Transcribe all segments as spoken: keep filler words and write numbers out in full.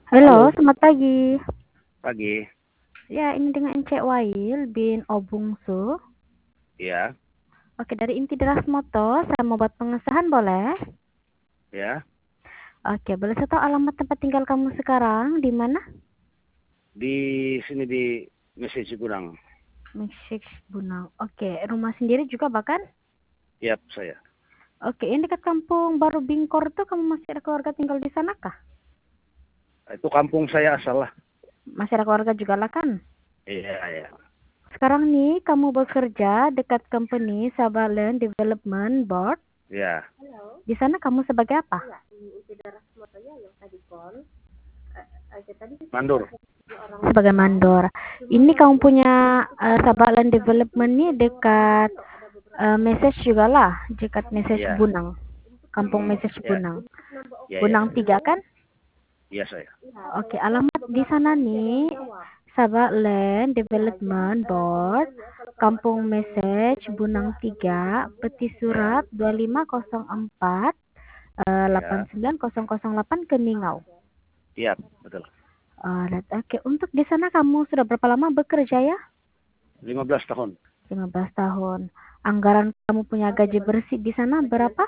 Halo, Halo, selamat pagi. pagi. Ya, ini dengan Cek Wail bin Obungsu. Ya, Oke, dari Inti Deras Moto, saya mau buat pengesahan boleh? ya. Oke, boleh saya tahu alamat tempat tinggal kamu sekarang di mana? Di sini di Mesej Cikurang. Mesik Bunau. Oke, rumah sendiri juga bahkan? Yap, saya. Oke, ini dekat kampung Baru Bingkor tuh kamu masih ada keluarga tinggal di sana kah? Itu kampung saya asal lah. Masih ada keluarga juga lah kan? Iya, iya. Sekarang nih kamu bekerja dekat company Sabah Land Development Board. Ya, Di sana kamu sebagai apa? Mandur. Sebagai mandor. Ini kamu punya uh, Sabah Land Development nih dekat uh, Message juga lah, dekat Message Iya, Bunang. Kampung Message ya, Bunang. ya, ya. Bunang tiga kan? Iya, saya. Oke, alamat di sana nih Sabah Land Development Board, Kampung Message Bunang tiga, Peti Ya, Surat dua lima nol empat uh, delapan ya. sembilan nol nol delapan Keningau. Iya, betul. Alright, oke. Untuk di sana kamu sudah berapa lama bekerja ya? lima belas tahun. lima belas tahun. Anggaran kamu punya gaji bersih di sana berapa?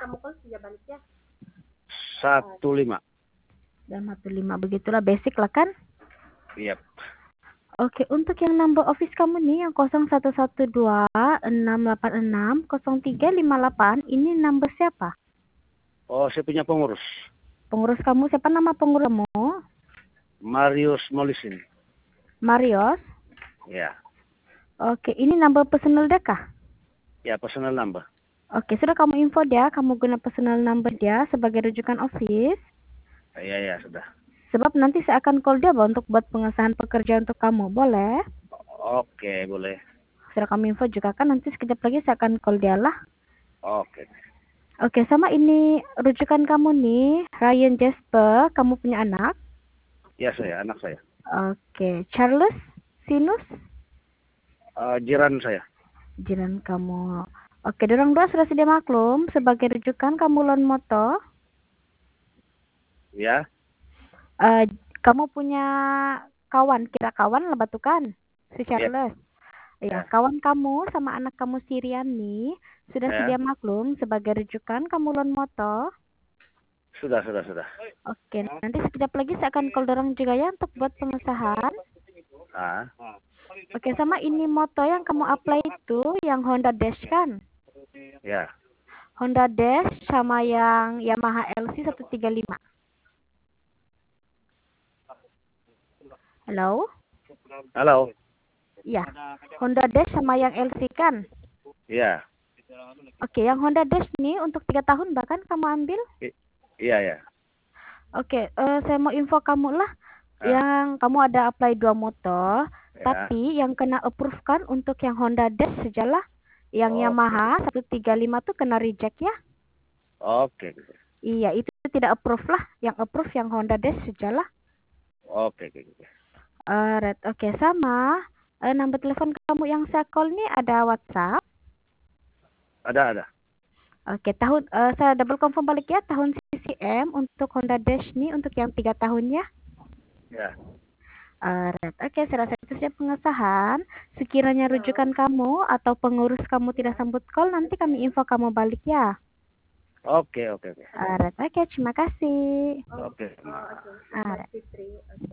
Satu lima. Dan satu lima begitulah basic lah kan? Iya. Oke, untuk yang number office kamu nih yang nol satu satu dua enam delapan enam nol tiga lima delapan ini number siapa? Oh, saya punya pengurus. Pengurus kamu siapa nama pengurus kamu? Marius Molisin. Marios. Ya, Oke, ini number personal dia kah? ya, personal number. Oke, sudah kamu info dia, kamu guna personal number dia sebagai rujukan office. Iya, ya, sudah. Sebab nanti saya akan call dia Bang, untuk buat pengesahan pekerjaan untuk kamu. Boleh? Oke, boleh. Sudah kami info juga kan, nanti sekejap lagi saya akan call dia lah. Oke. Oke, sama ini rujukan kamu nih, Ryan Jasper, kamu punya anak. Ya, saya, anak saya. Oke, Charles Sinus, Uh, jiran saya. jiran kamu. Oke, dorong dua sudah sedia maklum sebagai rujukan kamu loan moto. Ya, Uh, kamu punya kawan, kira kawan lah batukan, si ya, Charles. Ya, ya, kawan kamu sama anak kamu Sirian nih sudah sedia ya. maklum sebagai rujukan kamu loan moto. Sudah, sudah, sudah. Oke, nanti sekejap lagi saya akan call dorong juga ya untuk buat pengesahan. Ah, Oke, sama ini moto yang kamu apply itu yang Honda Dash kan? ya. Honda Dash sama yang Yamaha L C seratus tiga puluh lima. Halo? Halo. Iya. Honda Dash sama yang L C kan? Iya. Oke, yang Honda Dash nih untuk tiga tahun bahkan kamu ambil? I- Iya, ya. Oke, eh, saya mau info kamu lah. Ah, Yang kamu ada apply dua motor, ya. tapi yang kena approve kan untuk yang Honda Dash sajalah. Yang Oke. Yamaha seratus tiga puluh lima tuh kena reject ya. Oke. Iya, itu tidak approve lah. Yang approve yang Honda Dash sajalah. Oke. Oke. Oke. Alright, oke sama. Eh, nomor telepon kamu yang saya call nih ada WhatsApp. Ada, ada. Oke, tahun eh, saya double confirm balik ya tahun C C M untuk Honda Dash nih untuk yang tiga tahun ya. Ya. Alright, oke saya rasa itu saja pengesahan. Sekiranya rujukan kamu atau pengurus kamu tidak sambut call, nanti kami info kamu balik ya. Oke. Oke. Oke. Alright, oke terima kasih. Oke. Alright.